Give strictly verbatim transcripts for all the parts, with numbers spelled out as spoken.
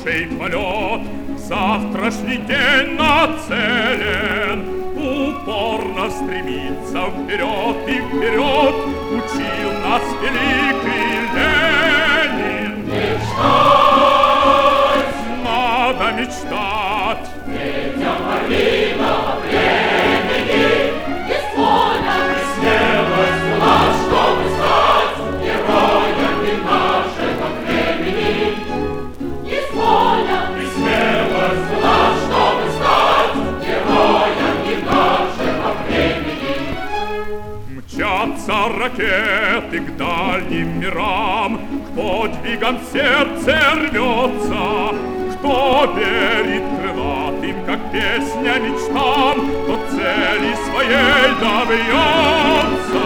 душей полет, завтрашний день нацелен, упорно стремиться вперед и вперед, учил нас великий Ленин. Мечтать! Надо мечтать! Детям малинового времени есть воля и смелость у нас, чтобы стать героями нашего времени. Есть воля и смелость у нас, чтобы стать героями нашего времени. Мчатся ракеты к дальним мирам, к подвигам сердце рвется. Кто верит крылатым, как песня мечтам, тот цели своей добьется.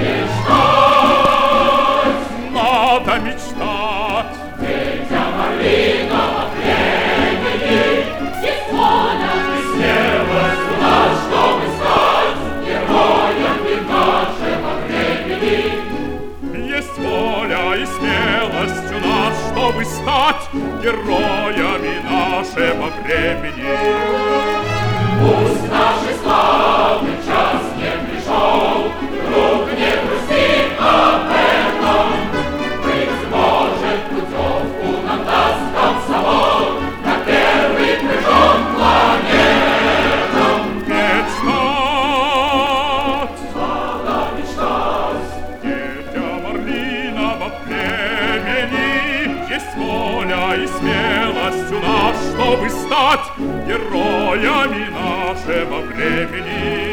Мечтать! Надо мечтать! Детям малинового времени есть воля и смелость у нас, чтобы стать героями нашего времени. Есть воля и смелость у нас, чтобы стать героями нашего времени. Пусть наш славный час не пришел, друг, не грусти об этом. Быть может, путевку нам даст комсомол на первый прыжок планетам. Мечтать! Надо мечтать! Детям орлиного племени есть воля и смелость у нас, чтобы стать героями нашего времени.